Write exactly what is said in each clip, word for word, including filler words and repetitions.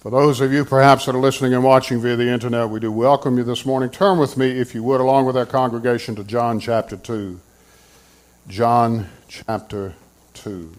For those of you perhaps that are listening and watching via the internet, we do welcome you this morning. Turn with me, if you would, along with our congregation to John chapter two. John chapter two.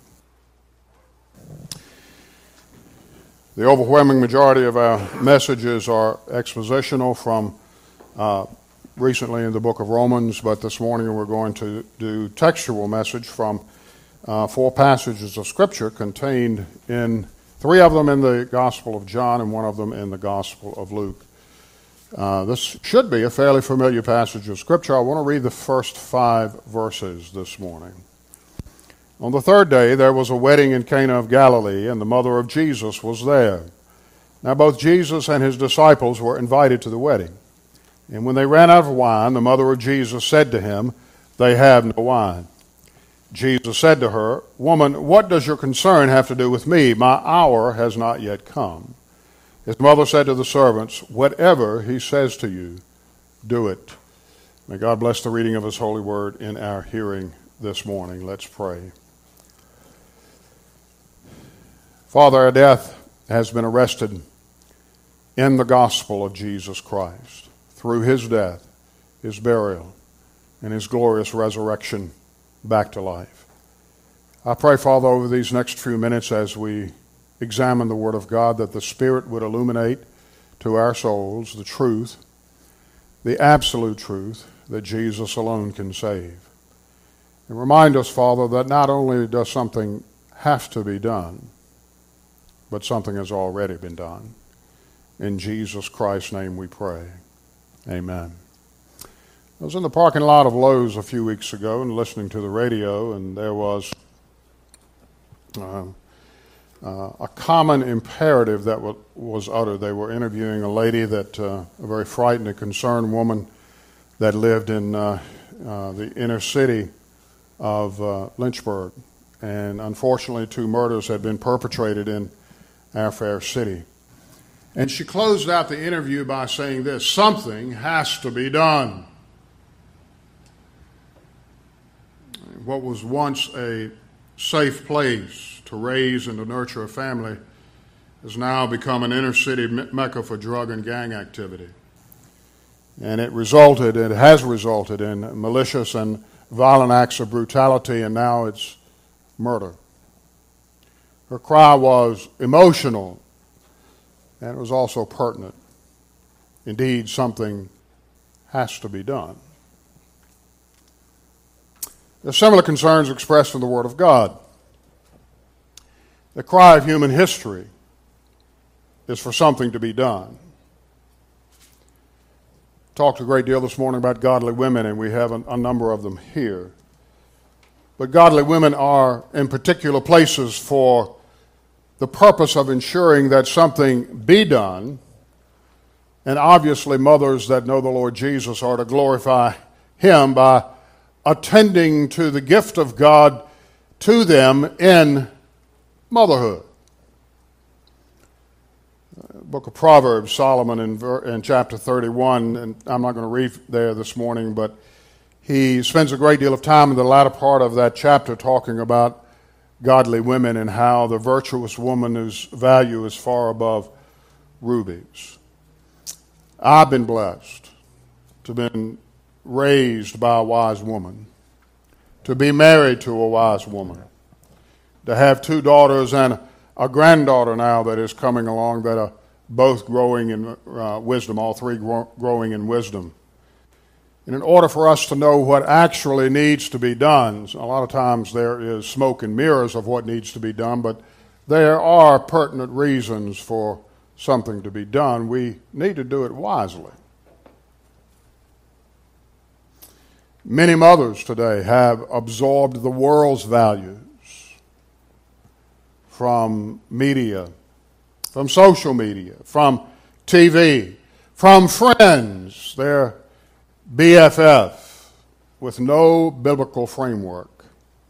The overwhelming majority of our messages are expositional from uh, recently in the book of Romans, but this morning we're going to do textual message from uh, four passages of Scripture contained in Three of them in the Gospel of John and one of them in the Gospel of Luke. Uh, this should be a fairly familiar passage of Scripture. I want to read the first five verses this morning. On the third day there was a wedding in Cana of Galilee, and the mother of Jesus was there. Now both Jesus and his disciples were invited to the wedding. And when they ran out of wine, the mother of Jesus said to him, "They have no wine." Jesus said to her, "Woman, what does your concern have to do with me? My hour has not yet come." His mother said to the servants, "Whatever he says to you, do it." May God bless the reading of his holy word in our hearing this morning. Let's pray. Father, our death has been arrested in the gospel of Jesus Christ through his death, his burial, and his glorious resurrection back to life. I pray, Father, over these next few minutes as we examine the Word of God, that the Spirit would illuminate to our souls the truth, the absolute truth that Jesus alone can save. And remind us, Father, that not only does something have to be done, but something has already been done. In Jesus Christ's name we pray. Amen. I was in the parking lot of Lowe's a few weeks ago and listening to the radio, and there was uh, uh, a common imperative that w- was uttered. They were interviewing a lady, that uh, a very frightened and concerned woman that lived in uh, uh, the inner city of uh, Lynchburg. And unfortunately, two murders had been perpetrated in our fair city. And she closed out the interview by saying this: "Something has to be done." What was once a safe place to raise and to nurture a family has now become an inner city mecca for drug and gang activity. And it resulted, it has resulted in malicious and violent acts of brutality, and now it's murder. Her cry was emotional, and it was also pertinent. Indeed, something has to be done. There are similar concerns expressed in the Word of God. The cry of human history is for something to be done. Talked a great deal this morning about godly women, and we have a, a number of them here. But godly women are in particular places for the purpose of ensuring that something be done. And obviously, mothers that know the Lord Jesus are to glorify him by attending to the gift of God to them in motherhood. Book of Proverbs, Solomon in, in chapter thirty-one, and I'm not going to read there this morning, but he spends a great deal of time in the latter part of that chapter talking about godly women and how the virtuous woman whose value is far above rubies. I've been blessed to have been raised by a wise woman, to be married to a wise woman, to have two daughters and a granddaughter now that is coming along that are both growing in uh, wisdom, all three grow- growing in wisdom. And in order for us to know what actually needs to be done, a lot of times there is smoke and mirrors of what needs to be done, but there are pertinent reasons for something to be done. We need to do it wisely. Many mothers today have absorbed the world's values from media, from social media, from T V, from friends. They're B F F with no biblical framework.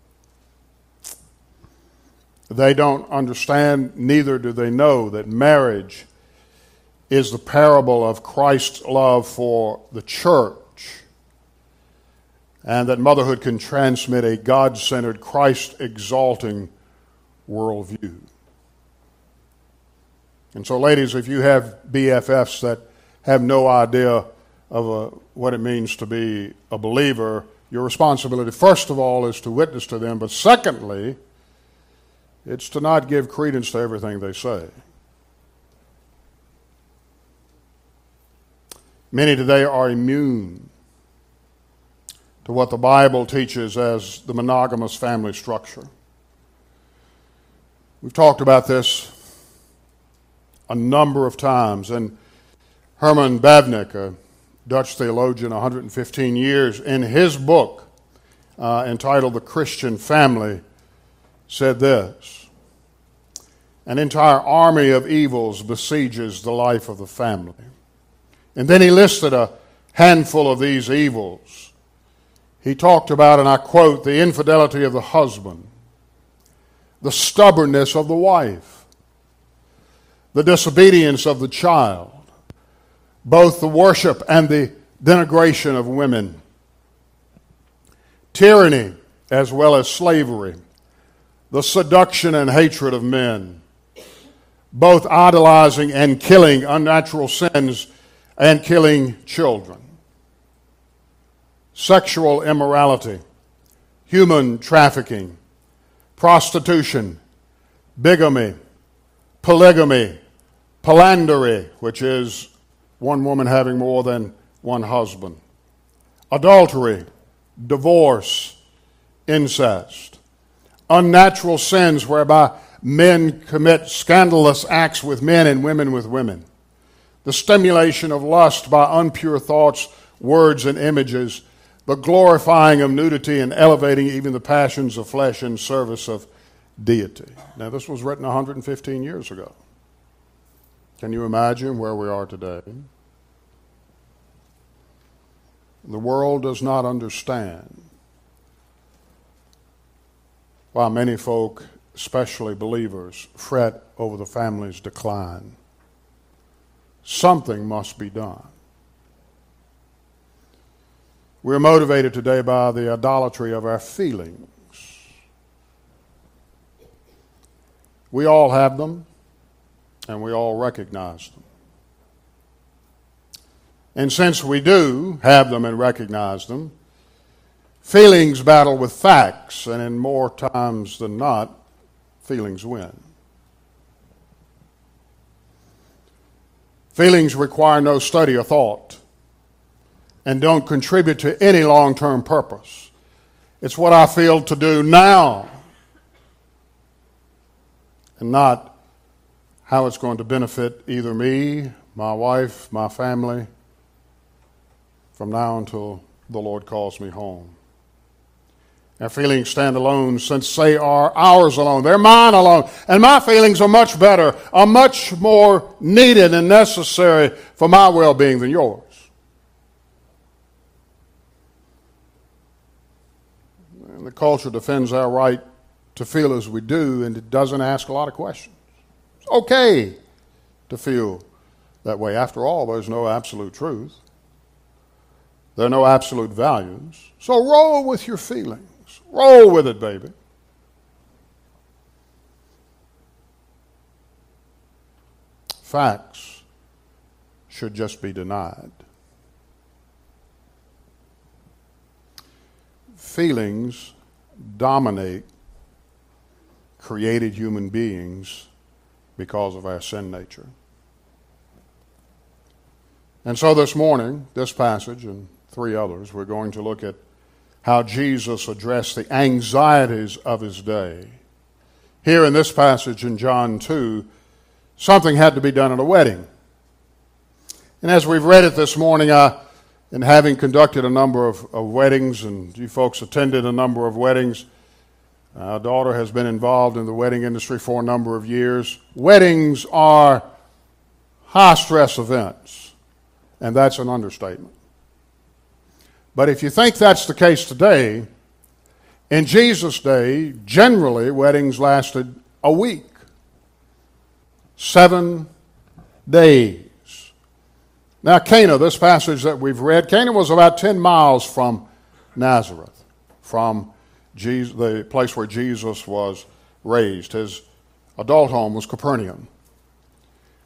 They don't understand, neither do they know, that marriage is the parable of Christ's love for the church, and that motherhood can transmit a God-centered, Christ-exalting worldview. And so, ladies, if you have B F Fs that have no idea of a, what it means to be a believer, your responsibility, first of all, is to witness to them, but secondly, it's to not give credence to everything they say. Many today are immune to what the Bible teaches as the monogamous family structure. We've talked about this a number of times, and Herman Bavinck, a Dutch theologian, one hundred fifteen years, in his book uh, entitled The Christian Family, said this: an entire army of evils besieges the life of the family. And then he listed a handful of these evils. He talked about, and I quote, the infidelity of the husband, the stubbornness of the wife, the disobedience of the child, both the worship and the denigration of women, tyranny as well as slavery, the seduction and hatred of men, both idolizing and killing, unnatural sins and killing children, sexual immorality, human trafficking, prostitution, bigamy, polygamy, philandry, which is one woman having more than one husband, adultery, divorce, incest, unnatural sins whereby men commit scandalous acts with men and women with women, the stimulation of lust by unpure thoughts, words, and images, the glorifying of nudity and elevating even the passions of flesh in service of deity. Now, this was written one hundred fifteen years ago. Can you imagine where we are today? The world does not understand why many folk, especially believers, fret over the family's decline. Something must be done. We're motivated today by the idolatry of our feelings. We all have them, and we all recognize them. And since we do have them and recognize them, feelings battle with facts, and in more times than not, feelings win. Feelings require no study or thought and don't contribute to any long-term purpose. It's what I feel to do now and not how it's going to benefit either me, my wife, my family, from now until the Lord calls me home. Our feelings stand alone since they are ours alone. They're mine alone. And my feelings are much better, are much more needed and necessary for my well-being than yours. And the culture defends our right to feel as we do, and it doesn't ask a lot of questions. It's okay to feel that way. After all, there's no absolute truth. There are no absolute values. So roll with your feelings. Roll with it, baby. Facts should just be denied. Feelings dominate created human beings because of our sin nature. And so this morning, this passage and three others, we're going to look at how Jesus addressed the anxieties of his day. Here in this passage in John two, something had to be done at a wedding. And as we've read it this morning, I, in having conducted a number of, of weddings, and you folks attended a number of weddings, our daughter has been involved in the wedding industry for a number of years. Weddings are high-stress events, and that's an understatement. But if you think that's the case today, in Jesus' day, generally weddings lasted a week, seven days. Now, Cana, this passage that we've read, Cana was about ten miles from Nazareth, from Jesus, the place where Jesus was raised. His adult home was Capernaum.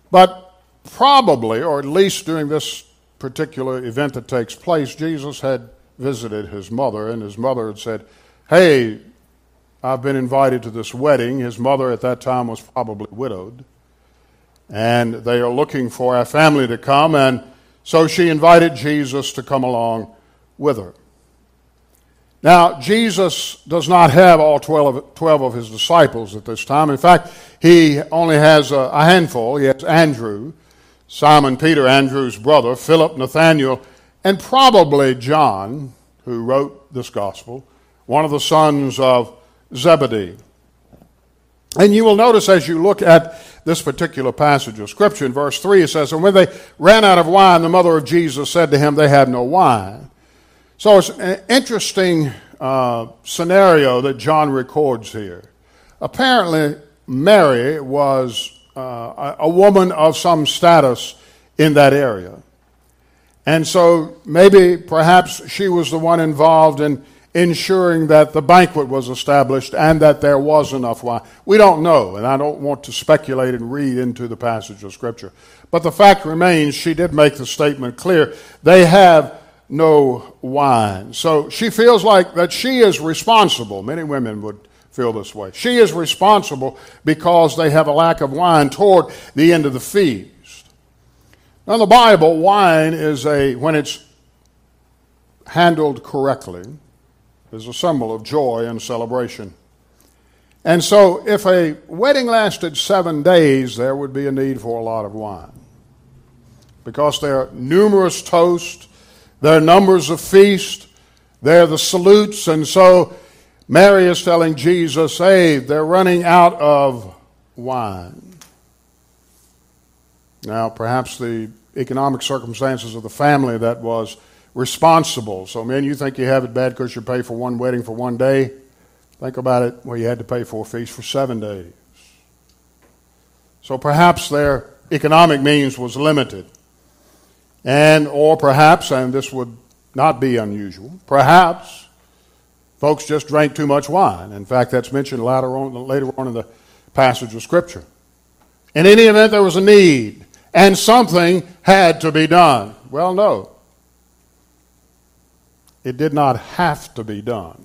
But probably, or at least during this particular event that takes place, Jesus had visited his mother, and his mother had said, hey, I've been invited to this wedding. His mother at that time was probably widowed, and they are looking for a family to come, and so she invited Jesus to come along with her. Now, Jesus does not have all twelve, twelve of his disciples at this time. In fact, he only has a, a handful. He has Andrew, Simon Peter, Andrew's brother, Philip, Nathanael, and probably John, who wrote this gospel, one of the sons of Zebedee. And you will notice as you look at this particular passage of Scripture, in verse three, it says, and when they ran out of wine, the mother of Jesus said to him, they have no wine. So it's an interesting uh, scenario that John records here. Apparently, Mary was uh, a, a woman of some status in that area. And so maybe, perhaps, she was the one involved in ensuring that the banquet was established and that there was enough wine. We don't know, and I don't want to speculate and read into the passage of Scripture. But the fact remains, she did make the statement clear. They have no wine. So she feels like that she is responsible. Many women would feel this way. She is responsible because they have a lack of wine toward the end of the feast. Now, in the Bible, wine is a, when it's handled correctly, is a symbol of joy and celebration. And so if a wedding lasted seven days, there would be a need for a lot of wine. Because there are numerous toasts, there are numbers of feasts, there are the salutes, and so Mary is telling Jesus, hey, they're running out of wine. Now, perhaps the economic circumstances of the family that was responsible. So, men, you think you have it bad because you pay for one wedding for one day? Think about it where you had to pay for a feast for seven days. So perhaps their economic means was limited. And, or perhaps, and this would not be unusual, perhaps folks just drank too much wine. In fact, that's mentioned later on, later on in the passage of Scripture. In any event, there was a need, and something had to be done. Well, no. It did not have to be done.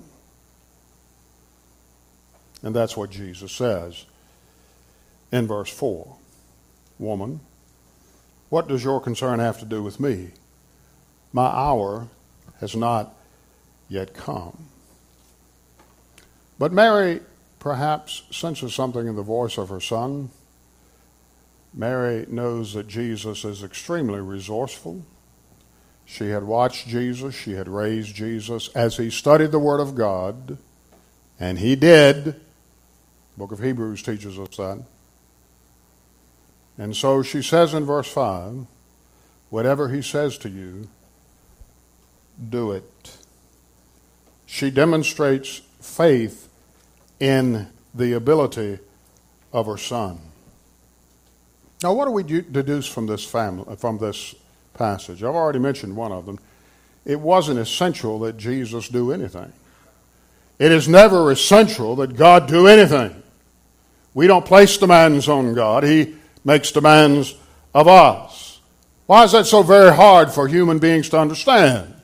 And that's what Jesus says in verse four. Woman, what does your concern have to do with me? My hour has not yet come. But Mary perhaps senses something in the voice of her son. Mary knows that Jesus is extremely resourceful. She had watched Jesus, she had raised Jesus as he studied the Word of God, and he did. The book of Hebrews teaches us that. And so she says in verse five, whatever he says to you, do it. She demonstrates faith in the ability of her son. Now, what do we deduce from this family, from this passage? I've already mentioned one of them. It wasn't essential that Jesus do anything. It is never essential that God do anything. We don't place demands on God. He makes demands of us. Why is that so very hard for human beings to understand?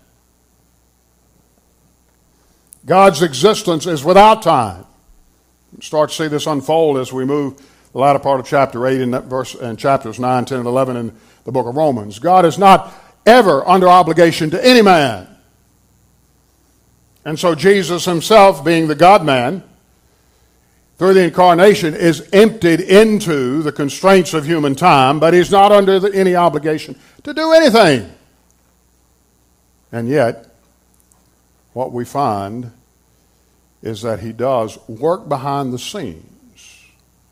God's existence is without time. We start to see this unfold as we move the latter part of chapter eight and, verse, and chapters nine, ten, and eleven in the book of Romans. God is not ever under obligation to any man. And so Jesus himself, being the God-man, through the incarnation, is emptied into the constraints of human time, but he's not under the, any obligation to do anything. And yet, what we find is that he does work behind the scenes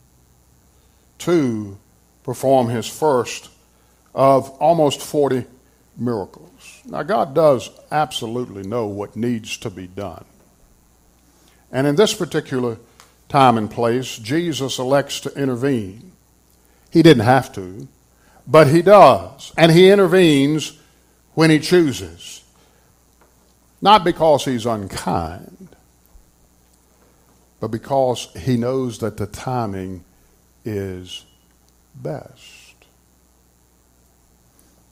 to perform his first of almost forty miracles. Now, God does absolutely know what needs to be done. And in this particular time and place, Jesus elects to intervene. He didn't have to, but he does. And he intervenes when he chooses. Not because he's unkind, but because he knows that the timing is best.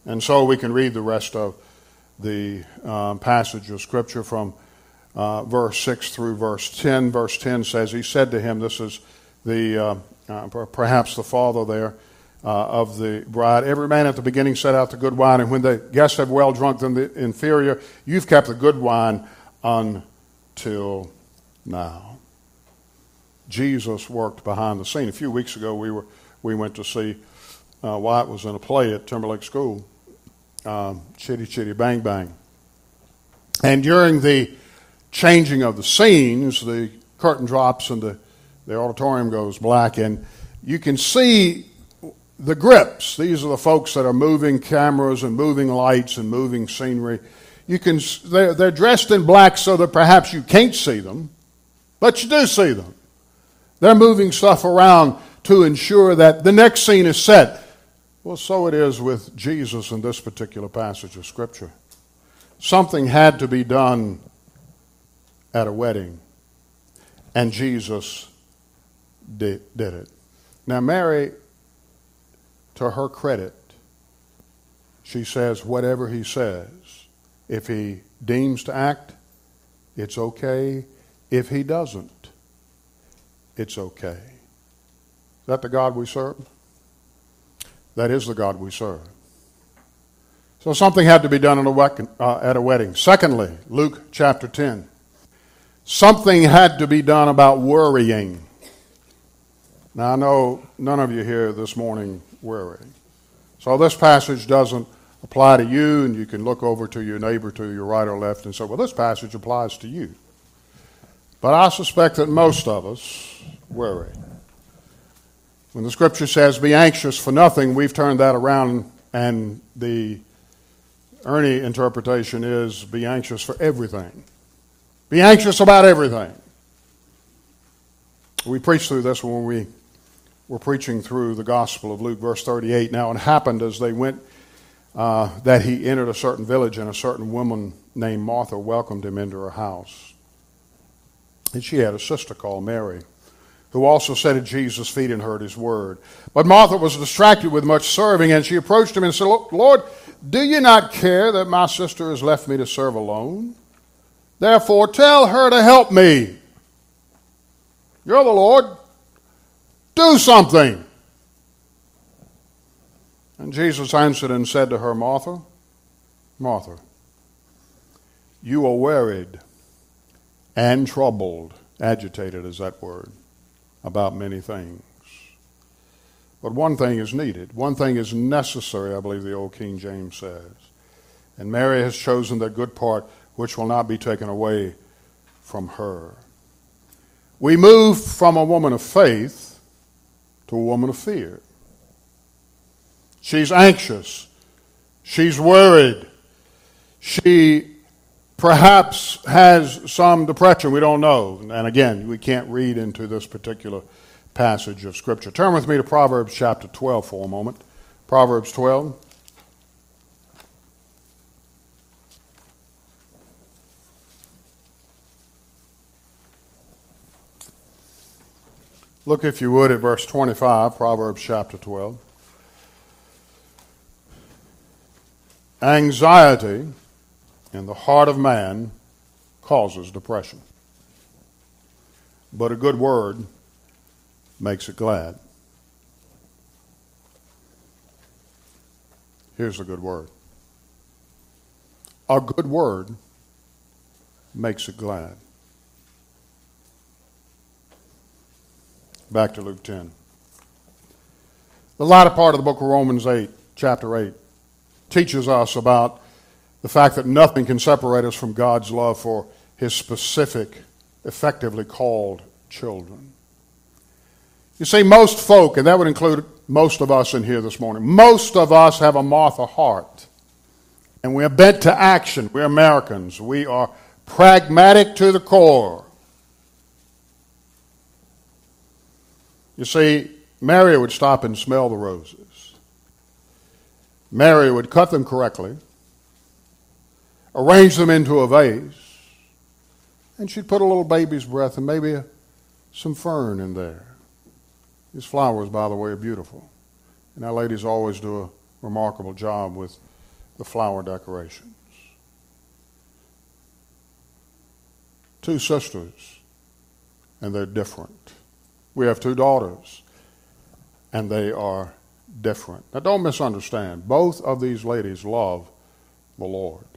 And so we can read the rest of the uh, passage of Scripture from uh, verse six through verse ten. Verse ten says, he said to him, this is the uh, uh, perhaps the father there uh, of the bride, every man at the beginning set out the good wine, and when the guests have well drunk, then the inferior, you've kept the good wine until now. Jesus worked behind the scene. A few weeks ago, we were we went to see uh, Wyatt was in a play at Timberlake School, um, Chitty Chitty Bang Bang. And during the changing of the scenes, the curtain drops and the, the auditorium goes black, and you can see the grips. These are the folks that are moving cameras and moving lights and moving scenery. You can they're, they're dressed in black so that perhaps you can't see them, but you do see them. They're moving stuff around to ensure that the next scene is set. Well, so it is with Jesus in this particular passage of Scripture. Something had to be done at a wedding, and Jesus did, did it. Now, Mary, to her credit, she says, whatever he says, if he deems to act, it's okay. If he doesn't, it's okay. Is that the God we serve? That is the God we serve. So something had to be done at a, we- uh, at a wedding. Secondly, Luke chapter ten. Something had to be done about worrying. Now, I know none of you here this morning worry. So this passage doesn't apply to you, and you can look over to your neighbor to your right or left and say, well, this passage applies to you. But I suspect that most of us worry. When the Scripture says, be anxious for nothing, we've turned that around, and the Ernie interpretation is, be anxious for everything. Be anxious about everything. We preached through this when we were preaching through the Gospel of Luke, verse thirty-eight. Now it happened as they went uh, that he entered a certain village, and a certain woman named Martha welcomed him into her house. And she had a sister called Mary, who also sat at Jesus' feet and heard his word. But Martha was distracted with much serving, and she approached him and said, Lord, do you not care that my sister has left me to serve alone? Therefore, tell her to help me. You're the Lord. Do something. And Jesus answered and said to her, Martha, Martha, you are worried and troubled, agitated is that word, about many things. But one thing is needed. One thing is necessary, I believe the old King James says. And Mary has chosen the good part which will not be taken away from her. We move from a woman of faith to a woman of fear. She's anxious. She's worried. She perhaps has some depression. We don't know. And again, we can't read into this particular passage of Scripture. Turn with me to Proverbs chapter twelve for a moment. Proverbs twelve. Look, if you would, at verse twenty-five, Proverbs chapter twelve. Anxiety in the heart of man causes depression, but a good word makes it glad. Here's a good word. A good word makes it glad. Back to Luke ten. The latter part of the book of Romans eight, chapter eight, teaches us about the fact that nothing can separate us from God's love for his specific, effectively called children. You see, most folk, and that would include most of us in here this morning, most of us have a Martha heart. And we are bent to action. We're Americans. We are pragmatic to the core. You see, Mary would stop and smell the roses. Mary would cut them correctly, arrange them into a vase, and she'd put a little baby's breath and maybe a, some fern in there. These flowers, by the way, are beautiful. And our ladies always do a remarkable job with the flower decorations. Two sisters, and they're different. We have two daughters, and they are different. Now, don't misunderstand. Both of these ladies love the Lord.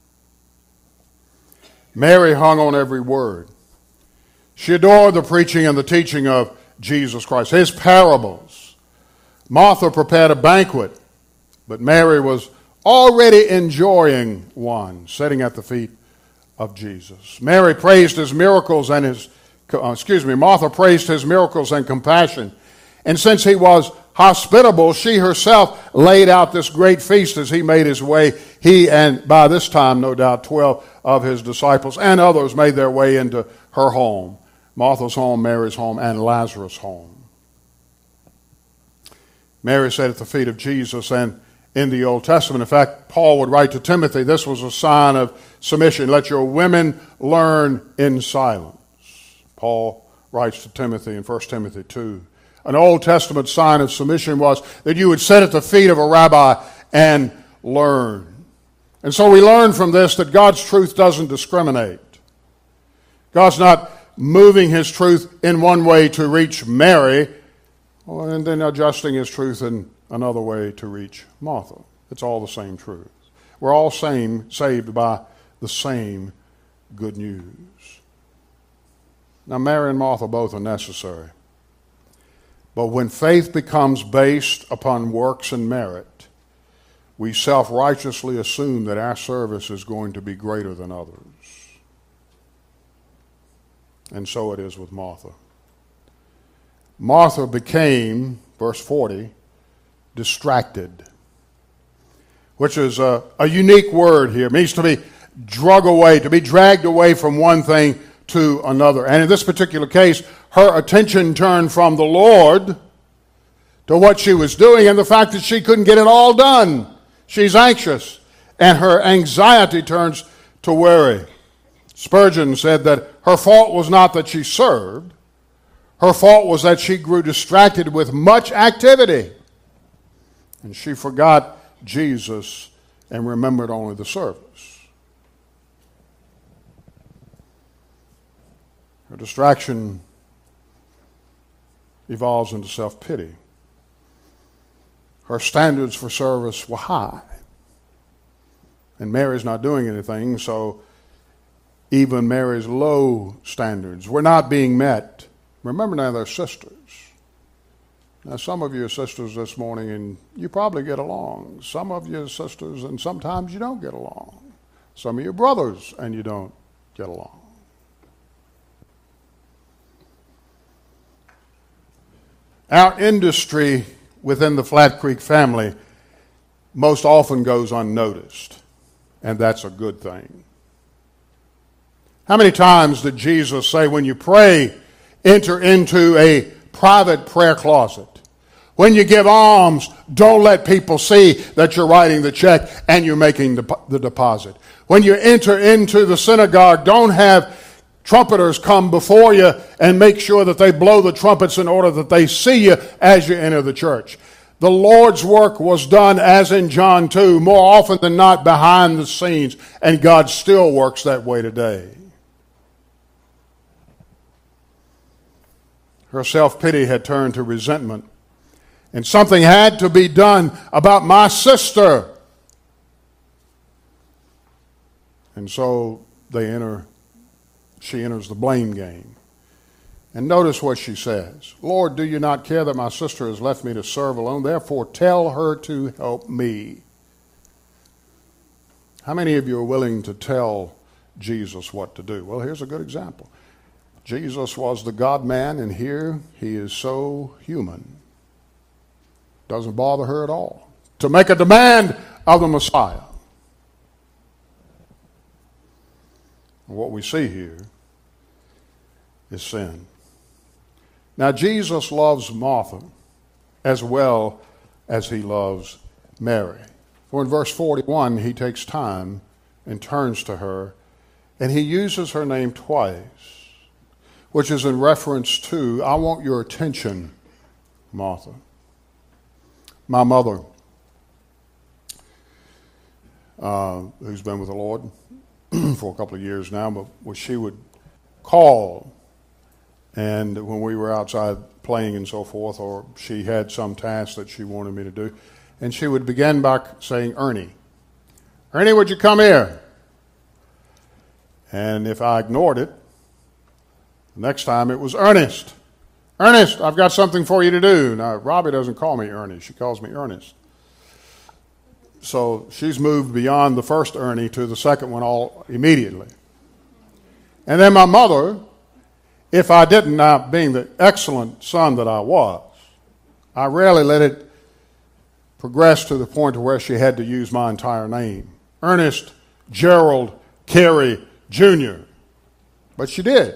Mary hung on every word. She adored the preaching and the teaching of Jesus Christ, his parables. Martha prepared a banquet, but Mary was already enjoying one, sitting at the feet of Jesus. Mary praised his miracles and his, uh, excuse me, Martha praised his miracles and compassion. And since he was hospitable, she herself laid out this great feast as he made his way. He and, by this time, no doubt, twelve of his disciples and others made their way into her home. Martha's home, Mary's home, and Lazarus' home. Mary sat at the feet of Jesus, and in the Old Testament, in fact, Paul would write to Timothy, this was a sign of submission. Let your women learn in silence. Paul writes to Timothy in First Timothy two. An Old Testament sign of submission was that you would sit at the feet of a rabbi and learn. And so we learn from this that God's truth doesn't discriminate. God's not moving his truth in one way to reach Mary, and then adjusting his truth in another way to reach Martha. It's all the same truth. We're all same, saved by the same good news. Now, Mary and Martha both are necessary. But when faith becomes based upon works and merit, we self-righteously assume that our service is going to be greater than others. And so it is with Martha. Martha became, verse forty, distracted, which is a, a unique word here. It means to be drug away, to be dragged away from one thing to another. And in this particular case, her attention turned from the Lord to what she was doing and the fact that she couldn't get it all done. She's anxious, and her anxiety turns to worry. Spurgeon said that her fault was not that she served. Her fault was that she grew distracted with much activity, and she forgot Jesus and remembered only the service. Her distraction evolves into self-pity. Her standards for service were high. And Mary's not doing anything, so even Mary's low standards were not being met. Remember now, they're sisters. Now, some of you are sisters this morning, and you probably get along. Some of you are sisters, and sometimes you don't get along. Some of you are brothers, and you don't get along. Our industry within the Flat Creek family most often goes unnoticed, and that's a good thing. How many times did Jesus say, when you pray, enter into a private prayer closet? When you give alms, don't let people see that you're writing the check and you're making the, the deposit. When you enter into the synagogue, don't have trumpeters come before you and make sure that they blow the trumpets in order that they see you as you enter the church. The Lord's work was done, as in John two, more often than not behind the scenes, and God still works that way today. Her self-pity had turned to resentment, and something had to be done about my sister. And so they enter She enters the blame game. And notice what she says. Lord, do you not care that my sister has left me to serve alone? Therefore, tell her to help me. How many of you are willing to tell Jesus what to do? Well, here's a good example. Jesus was the God-man, and here he is so human. Doesn't bother her at all to make a demand of the Messiah. What we see here is sin. Now, Jesus loves Martha as well as he loves Mary. For in verse forty-one, he takes time and turns to her, and he uses her name twice, which is in reference to, I want your attention, Martha. My mother uh, who's been with the Lord for a couple of years now, but well, she would call, and when we were outside playing and so forth, or she had some task that she wanted me to do, and she would begin by saying, Ernie, Ernie, would you come here? And if I ignored it, the next time it was Ernest. Ernest, I've got something for you to do. Now, Robbie doesn't call me Ernie. She calls me Ernest. So she's moved beyond the first Ernie to the second one all immediately. And then my mother, if I didn't, now being the excellent son that I was, I rarely let it progress to the point where she had to use my entire name. Ernest Gerald Carey Junior But she did.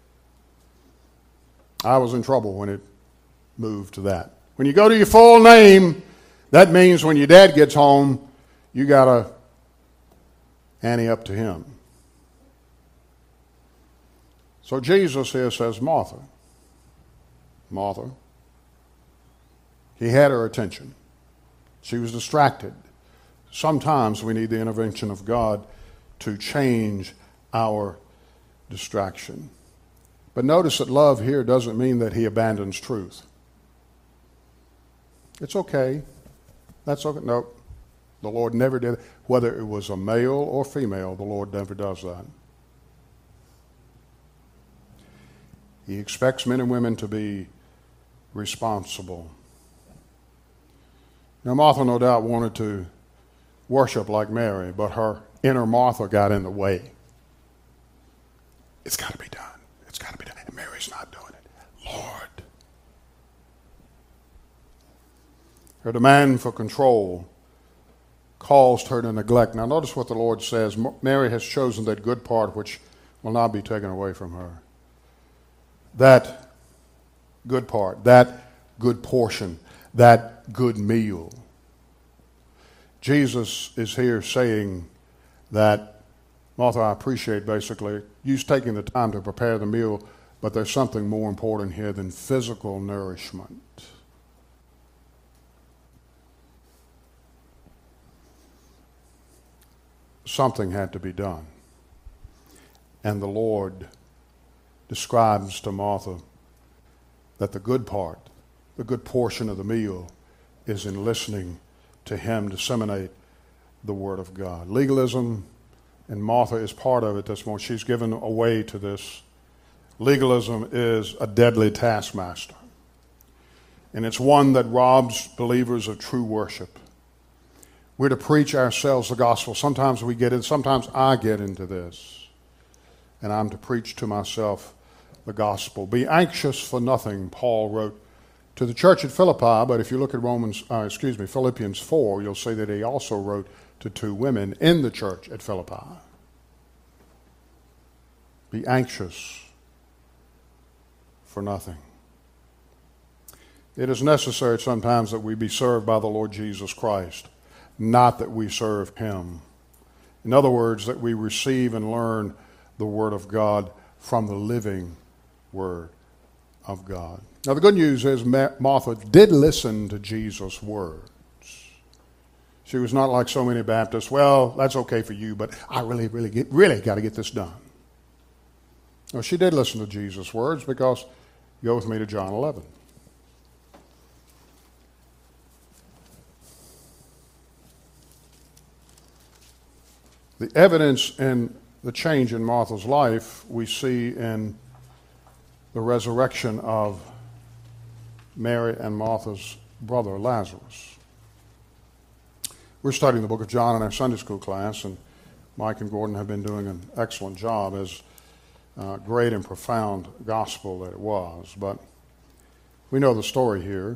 I was in trouble when it moved to that. When you go to your full name, that means when your dad gets home, you got to ante up to him. So Jesus here says, Martha. Martha. He had her attention. She was distracted. Sometimes we need the intervention of God to change our distraction. But notice that love here doesn't mean that he abandons truth. It's okay. That's okay. No, the Lord never did. Whether it was a male or female, the Lord never does that. He expects men and women to be responsible. Now, Martha no doubt wanted to worship like Mary, but her inner Martha got in the way. It's got to be done. It's got to be done. And Mary's not doing it. Lord. Her demand for control caused her to neglect. Now, notice what the Lord says. Mary has chosen that good part which will not be taken away from her. That good part, that good portion, that good meal. Jesus is here saying that, Martha, I appreciate basically you taking the time to prepare the meal, but there's something more important here than physical nourishment. Something had to be done. And the Lord describes to Martha that the good part, the good portion of the meal, is in listening to him disseminate the Word of God. Legalism, and Martha is part of it this morning. She's given away to this. Legalism is a deadly taskmaster. And it's one that robs believers of true worship. We're to preach ourselves the gospel. Sometimes we get in, sometimes I get into this. And I'm to preach to myself the gospel. Be anxious for nothing, Paul wrote to the church at Philippi, but if you look at Romans, uh, excuse me, Philippians four, you'll see that he also wrote to two women in the church at Philippi. Be anxious for nothing. It is necessary sometimes that we be served by the Lord Jesus Christ, not that we serve him. In other words, that we receive and learn the Word of God from the living Word of God. Now, the good news is Martha did listen to Jesus' words. She was not like so many Baptists, well, that's okay for you, but I really, really, get, really got to get this done. No, she did listen to Jesus' words because, go with me to John eleven. The evidence in the change in Martha's life we see in the resurrection of Mary and Martha's brother Lazarus. We're studying the book of John in our Sunday school class, and Mike and Gordon have been doing an excellent job, as uh, great and profound gospel that it was. But we know the story here.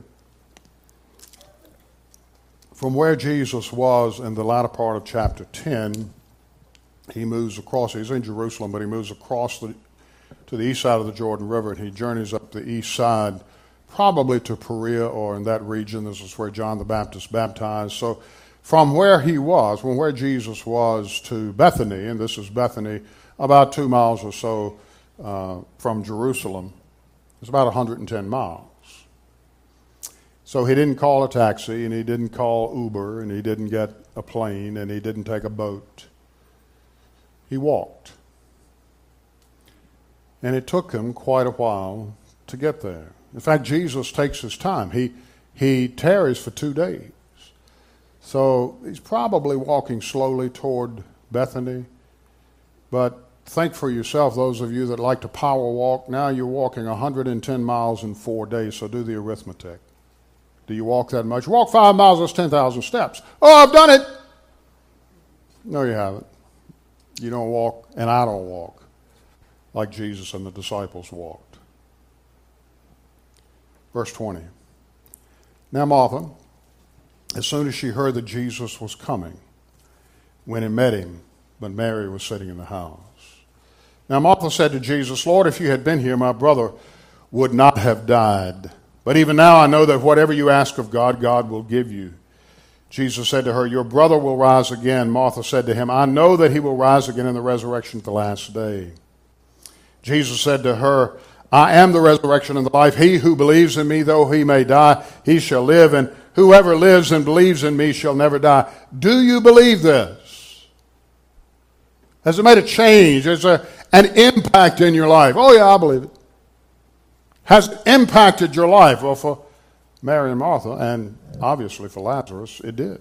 From where Jesus was in the latter part of chapter ten, he moves across, he's in Jerusalem, but he moves across the, to the east side of the Jordan River, and he journeys up the east side, probably to Perea or in that region. This is where John the Baptist baptized. So from where he was, from where Jesus was to Bethany, and this is Bethany, about two miles or so uh, from Jerusalem, it's about one hundred ten miles. So he didn't call a taxi, and he didn't call Uber, and he didn't get a plane, and he didn't take a boat. He walked. And it took him quite a while to get there. In fact, Jesus takes his time. He, he tarries for two days. So he's probably walking slowly toward Bethany. But think for yourself, those of you that like to power walk, now you're walking one hundred ten miles in four days, so do the arithmetic. Do you walk that much? Walk five miles, that's ten thousand steps. Oh, I've done it. No, you haven't. You don't walk, and I don't walk like Jesus and the disciples walked. Verse twenty. Now Martha, as soon as she heard that Jesus was coming, went and met him, but Mary was sitting in the house. Now Martha said to Jesus, Lord, if you had been here, my brother would not have died. But even now I know that whatever you ask of God, God will give you. Jesus said to her, your brother will rise again. Martha said to him, I know that he will rise again in the resurrection at the last day. Jesus said to her, I am the resurrection and the life. He who believes in me, though he may die, he shall live. And whoever lives and believes in me shall never die. Do you believe this? Has it made a change? Has it an impact in your life? Oh yeah, I believe it. Has it impacted your life? Well, for Mary and Martha, and obviously for Lazarus, it did.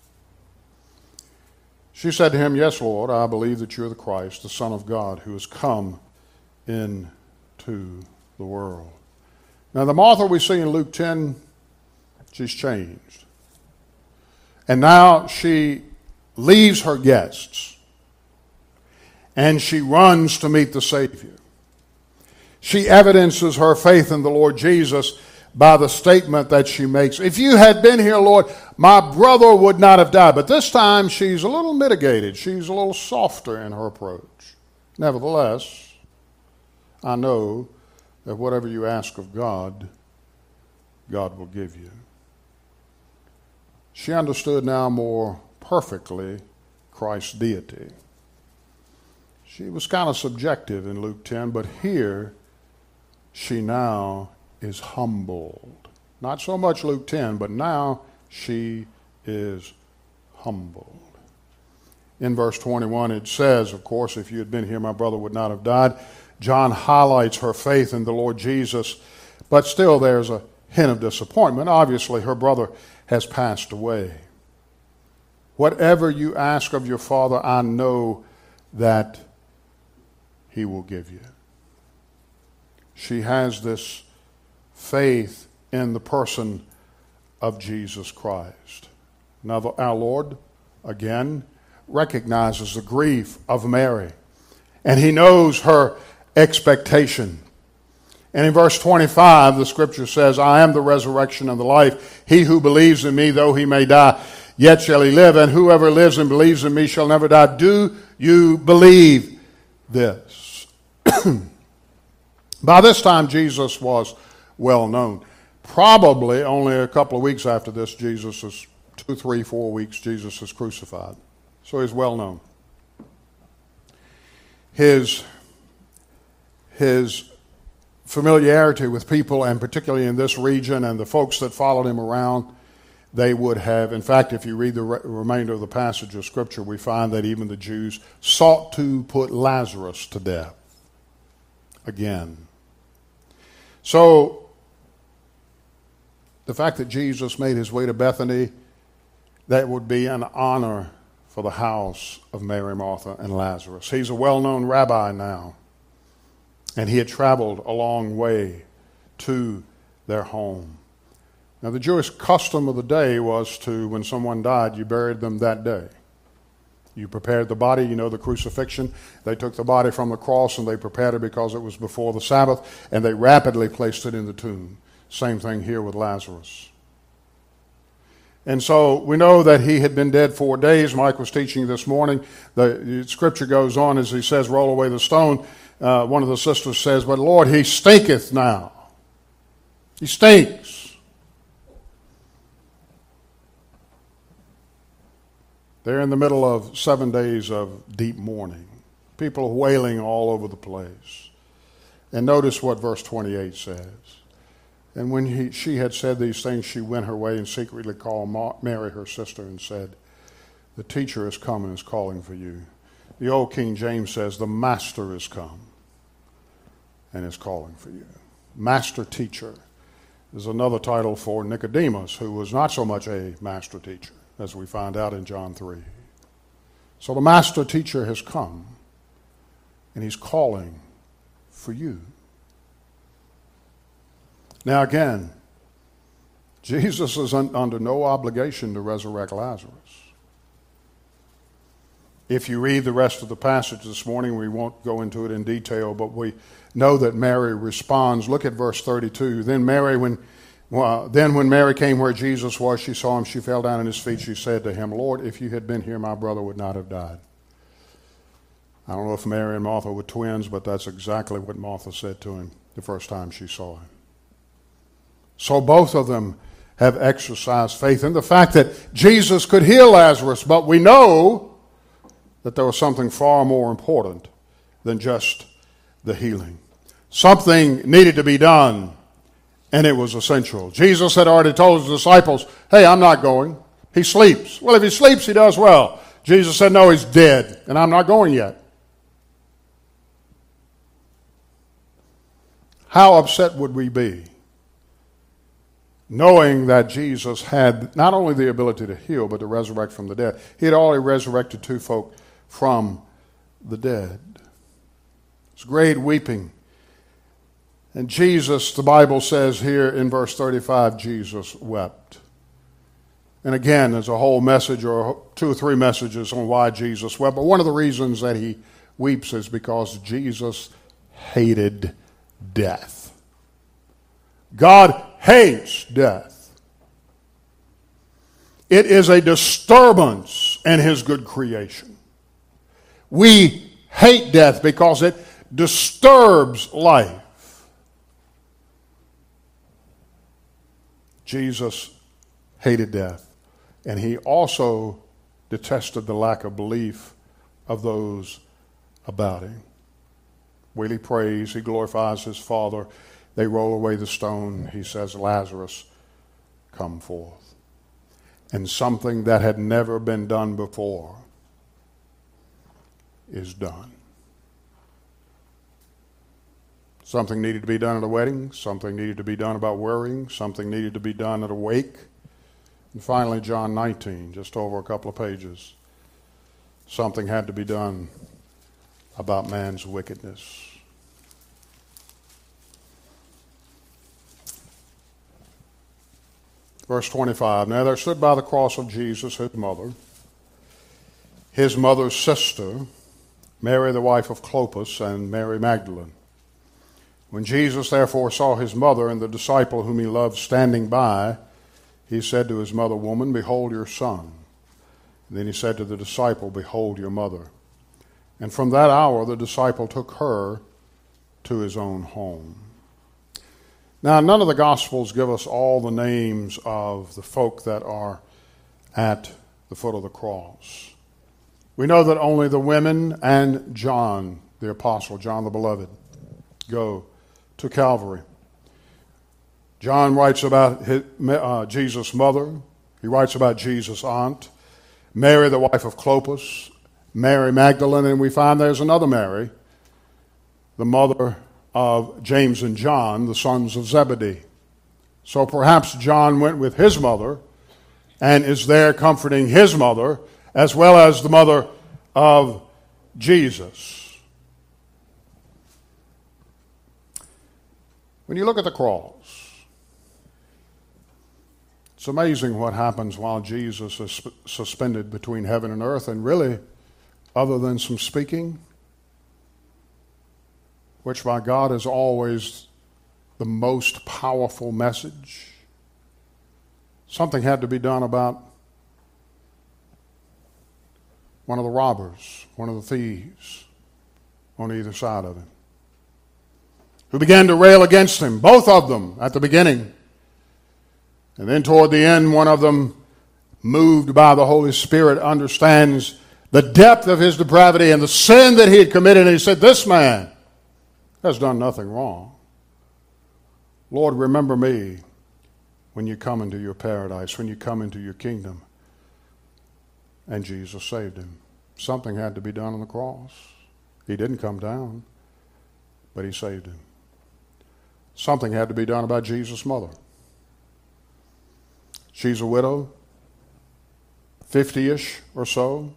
She said to him, yes, Lord, I believe that you're the Christ, the Son of God, who has come into the world. Now, the Martha we see in Luke ten, she's changed. And now she leaves her guests, and she runs to meet the Savior. She evidences her faith in the Lord Jesus by the statement that she makes. If you had been here, Lord, my brother would not have died. But this time she's a little mitigated. She's a little softer in her approach. Nevertheless, I know that whatever you ask of God, God will give you. She understood now more perfectly Christ's deity. She was kind of subjective in Luke ten, but here she now is humbled. Not so much Luke ten, but now she is humbled. In verse twenty-one it says, of course, if you had been here, my brother would not have died. John highlights her faith in the Lord Jesus, but still there's a hint of disappointment. Obviously, her brother has passed away. Whatever you ask of your Father, I know that he will give you. She has this faith in the person of Jesus Christ. Now, our Lord, again, recognizes the grief of Mary, and he knows her expectation. And in verse twenty-five, the scripture says, I am the resurrection and the life. He who believes in me, though he may die, yet shall he live. And whoever lives and believes in me shall never die. Do you believe this? By this time, Jesus was well known. Probably only a couple of weeks after this, Jesus is, two, three, four weeks, Jesus is crucified. So he's well known. His, his familiarity with people, and particularly in this region, and the folks that followed him around, they would have, in fact, if you read the re- remainder of the passage of Scripture, we find that even the Jews sought to put Lazarus to death again. So, the fact that Jesus made his way to Bethany, that would be an honor for the house of Mary, Martha, and Lazarus. He's a well-known rabbi now, and he had traveled a long way to their home. Now, the Jewish custom of the day was to, when someone died, you buried them that day. You prepared the body, you know, the crucifixion. They took the body from the cross and they prepared it because it was before the Sabbath, and they rapidly placed it in the tomb. Same thing here with Lazarus. And so we know that he had been dead four days. Mike was teaching this morning. The scripture goes on as he says, roll away the stone. Uh, one of the sisters says, but Lord, he stinketh now. He stinks. They're in the middle of seven days of deep mourning. People wailing all over the place. And notice what verse twenty-eight says. And when he, she had said these things, she went her way and secretly called Mary, her sister, and said, "The teacher is come and is calling for you." The old King James says, "The master is come and is calling for you." Master teacher is another title for Nicodemus, who was not so much a master teacher, as we find out in John three. So the master teacher has come, and he's calling for you. Now again, Jesus is un- under no obligation to resurrect Lazarus. If you read the rest of the passage this morning, we won't go into it in detail, but we know that Mary responds. Look at verse thirty-two. Then Mary, when well, then when Mary came where Jesus was, she saw him. She fell down at his feet. She said to him, "Lord, if you had been here, my brother would not have died." I don't know if Mary and Martha were twins, but that's exactly what Martha said to him the first time she saw him. So both of them have exercised faith in the fact that Jesus could heal Lazarus, but we know that there was something far more important than just the healing. Something needed to be done, and it was essential. Jesus had already told his disciples, "Hey, I'm not going. He sleeps." Well, if he sleeps, he does well. Jesus said, "No, he's dead, and I'm not going yet." How upset would we be knowing that Jesus had not only the ability to heal, but to resurrect from the dead? He had already resurrected two folk from the dead. It's great weeping. And Jesus, the Bible says here in verse thirty-five, Jesus wept. And again, there's a whole message or two or three messages on why Jesus wept. But one of the reasons that he weeps is because Jesus hated death. God hates death. It is a disturbance in his good creation. We hate death because it disturbs life. Jesus hated death, and he also detested the lack of belief of those about him. Well, he prays, he glorifies his Father. They roll away the stone. He says, "Lazarus, come forth." And something that had never been done before is done. Something needed to be done at a wedding. Something needed to be done about worrying. Something needed to be done at a wake. And finally, John nineteen, just over a couple of pages. Something had to be done about man's wickedness. Verse twenty-five, "Now there stood by the cross of Jesus his mother, his mother's sister, Mary the wife of Clopas, and Mary Magdalene. When Jesus therefore saw his mother and the disciple whom he loved standing by, he said to his mother, 'Woman, behold your son.' And then he said to the disciple, 'Behold your mother.' And from that hour the disciple took her to his own home." Now, none of the Gospels give us all the names of the folk that are at the foot of the cross. We know that only the women and John, the apostle, John the Beloved, go to Calvary. John writes about his, uh, Jesus' mother. He writes about Jesus' aunt, Mary, the wife of Clopas, Mary Magdalene, and we find there's another Mary, the mother of James and John, the sons of Zebedee. So perhaps John went with his mother and is there comforting his mother as well as the mother of Jesus. When you look at the cross, it's amazing what happens while Jesus is suspended between heaven and earth, and really, other than some speaking, which by God is always the most powerful message, something had to be done about one of the robbers, one of the thieves on either side of him, who began to rail against him, both of them at the beginning. And then toward the end, one of them, moved by the Holy Spirit, understands the depth of his depravity and the sin that he had committed, and he said, "This man has done nothing wrong." Lord, remember me when you come into your paradise, when you come into your kingdom. And Jesus saved him. Something had to be done on the cross. He didn't come down, but he saved him. Something had to be done about Jesus' mother. She's a widow, fifty-ish or so.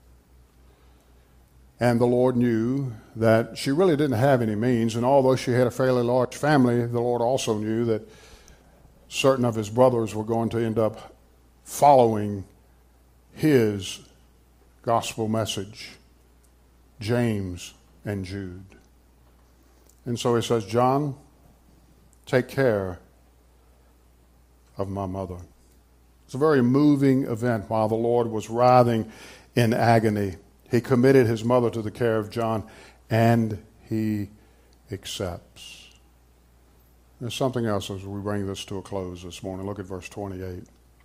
And the Lord knew that she really didn't have any means. And although she had a fairly large family, the Lord also knew that certain of his brothers were going to end up following his gospel message, James and Jude. And so he says, John, take care of my mother. It's a very moving event. While the Lord was writhing in agony, he committed his mother to the care of John, and he accepts. There's something else as we bring this to a close this morning. Look at verse twenty-eight.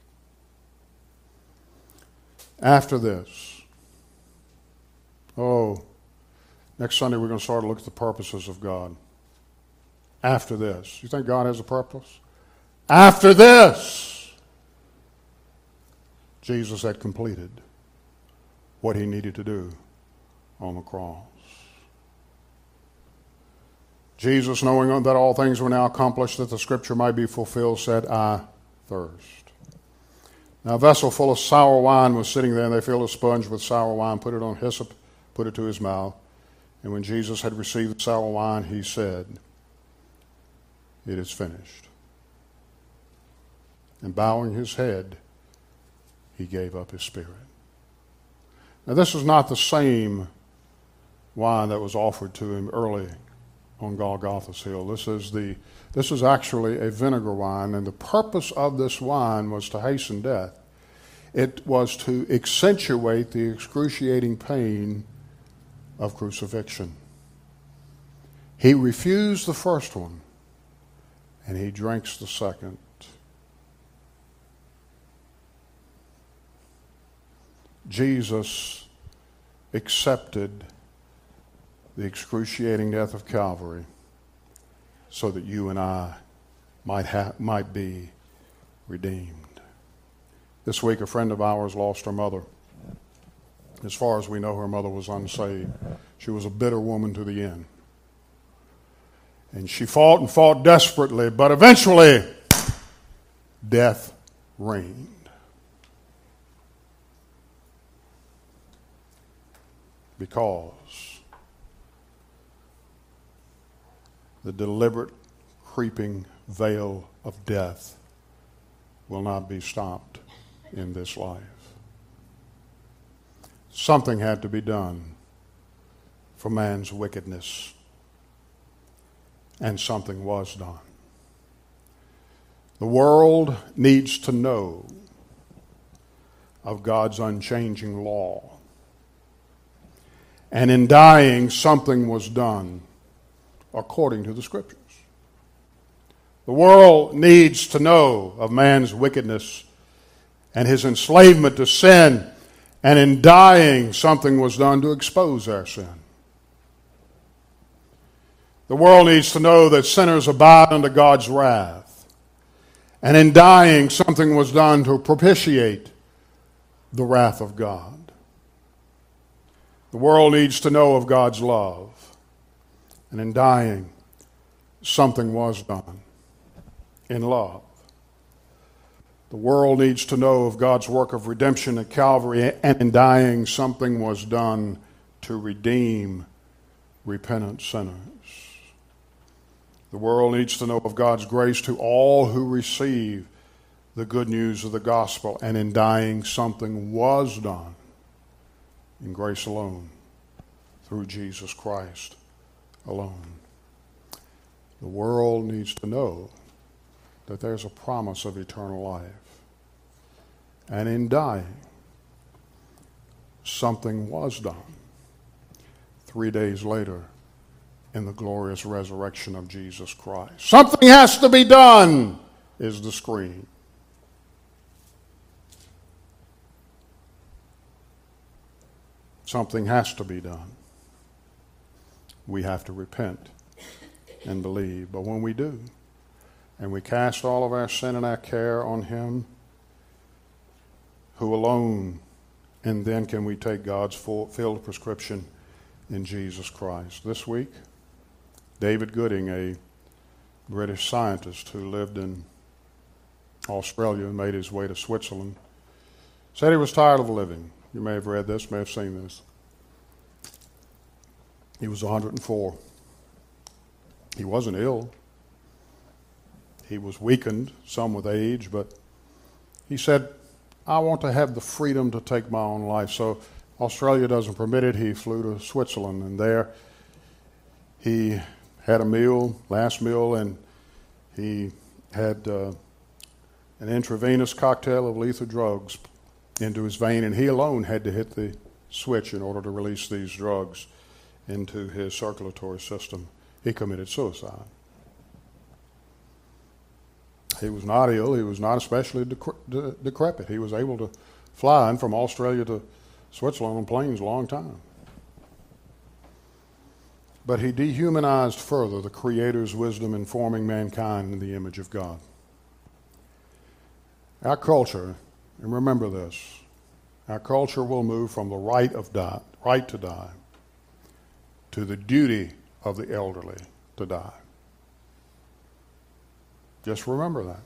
After this, oh, next Sunday we're going to start to look at the purposes of God. After this. You think God has a purpose? After this, Jesus had completed what he needed to do on the cross. Jesus, knowing that all things were now accomplished, that the scripture might be fulfilled, said, I thirst. Now a vessel full of sour wine was sitting there, and they filled a sponge with sour wine, put it on hyssop, put it to his mouth. And when Jesus had received the sour wine, he said, it is finished. And bowing his head, he gave up his spirit. Now this is not the same wine that was offered to him early on Golgotha's hill. This is the this is actually a vinegar wine, and the purpose of this wine was to hasten death. It was to accentuate the excruciating pain of crucifixion. He refused the first one, and he drinks the second. Jesus accepted the excruciating death of Calvary so that you and I might ha- might be redeemed. This week, a friend of ours lost her mother. As far as we know, her mother was unsaved. She was a bitter woman to the end. And she fought and fought desperately, but eventually, death reigned. Because the deliberate creeping veil of death will not be stopped in this life. Something had to be done for man's wickedness, and something was done. The world needs to know of God's unchanging law. And in dying, something was done according to the Scriptures. The world needs to know of man's wickedness and his enslavement to sin, and in dying, something was done to expose our sin. The world needs to know that sinners abide under God's wrath, and in dying, something was done to propitiate the wrath of God. The world needs to know of God's love, and in dying, something was done in love. The world needs to know of God's work of redemption at Calvary, and in dying, something was done to redeem repentant sinners. The world needs to know of God's grace to all who receive the good news of the gospel, and in dying, something was done in grace alone, through Jesus Christ alone. The world needs to know that there's a promise of eternal life. And in dying, something was done. Three days later, in the glorious resurrection of Jesus Christ. Something has to be done, is the scream. Something has to be done. We have to repent and believe. But when we do, and we cast all of our sin and our care on him, who alone, and then can we take God's full, filled prescription in Jesus Christ. This week, David Gooding, a British scientist who lived in Australia and made his way to Switzerland, said he was tired of living. You may have read this, may have seen this. He was one hundred four. He wasn't ill. He was weakened, some with age, but he said, I want to have the freedom to take my own life. So Australia doesn't permit it. He flew to Switzerland, and there he had a meal, last meal, and he had uh, an intravenous cocktail of lethal drugs into his vein, and he alone had to hit the switch in order to release these drugs into his circulatory system. He committed suicide. He was not ill. He was not especially decre- de- decrepit. He was able to fly from Australia to Switzerland on planes a long time. But he dehumanized further the Creator's wisdom in forming mankind in the image of God. Our culture, and remember this, our culture will move from the right of die, right to die to the duty of the elderly to die. Just remember that.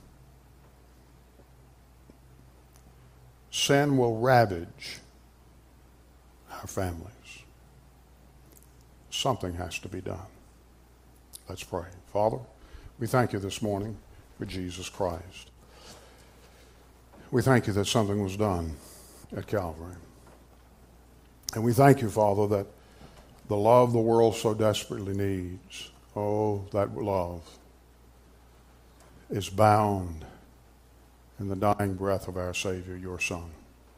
Sin will ravage our families. Something has to be done. Let's pray. Father, we thank you this morning for Jesus Christ. We thank you that something was done at Calvary. And we thank you, Father, that the love the world so desperately needs, oh, that love is bound in the dying breath of our Savior, your Son.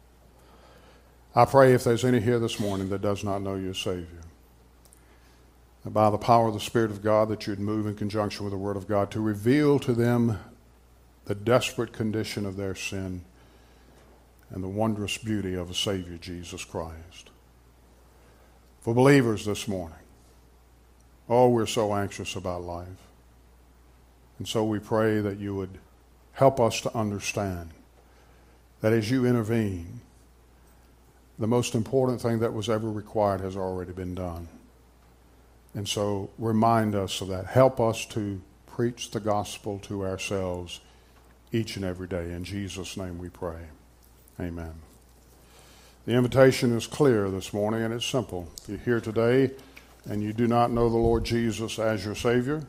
I pray if there's any here this morning that does not know your Savior, that by the power of the Spirit of God that you'd move in conjunction with the Word of God to reveal to them the desperate condition of their sin and the wondrous beauty of a Savior, Jesus Christ. For believers this morning, oh, we're so anxious about life. And so we pray that you would help us to understand that as you intervene, the most important thing that was ever required has already been done. And so remind us of that. Help us to preach the gospel to ourselves each and every day. In Jesus' name we pray. Amen. The invitation is clear this morning, and it's simple. You're here today and you do not know the Lord Jesus as your Savior.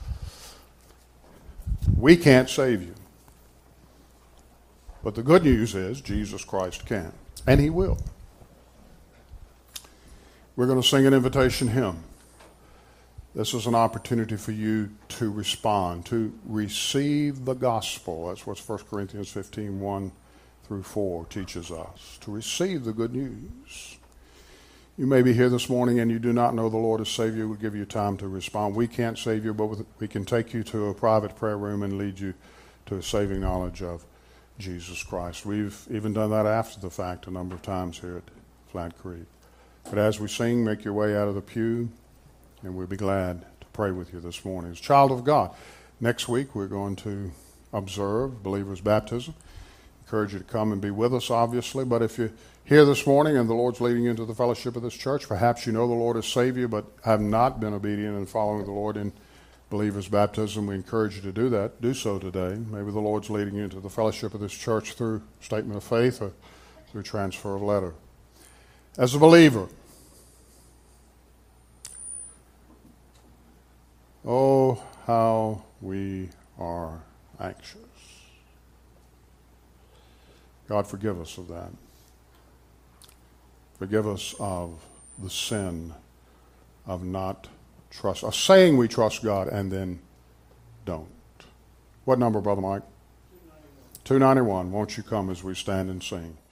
We can't save you. But the good news is Jesus Christ can, and he will. We're going to sing an invitation hymn. This is an opportunity for you to respond, to receive the gospel. That's what First Corinthians fifteen, one through four teaches us, to receive the good news. You may be here this morning and you do not know the Lord as Savior. We'll give you time to respond. We can't save you, but we can take you to a private prayer room and lead you to a saving knowledge of Jesus Christ. We've even done that after the fact a number of times here at Flat Creek. But as we sing, make your way out of the pew, and we'll be glad to pray with you this morning. As a child of God, next week we're going to observe believers' baptism. Encourage you to come and be with us, obviously. But if you're here this morning and the Lord's leading you into the fellowship of this church, perhaps you know the Lord as Savior but have not been obedient in following the Lord in believers' baptism. We encourage you to do that. Do so today. Maybe the Lord's leading you into the fellowship of this church through statement of faith or through transfer of letter. As a believer, oh, how we are anxious. God, forgive us of that. Forgive us of the sin of not trust, of saying we trust God and then don't. What number, Brother Mike? two ninety-one. Won't you come as we stand and sing?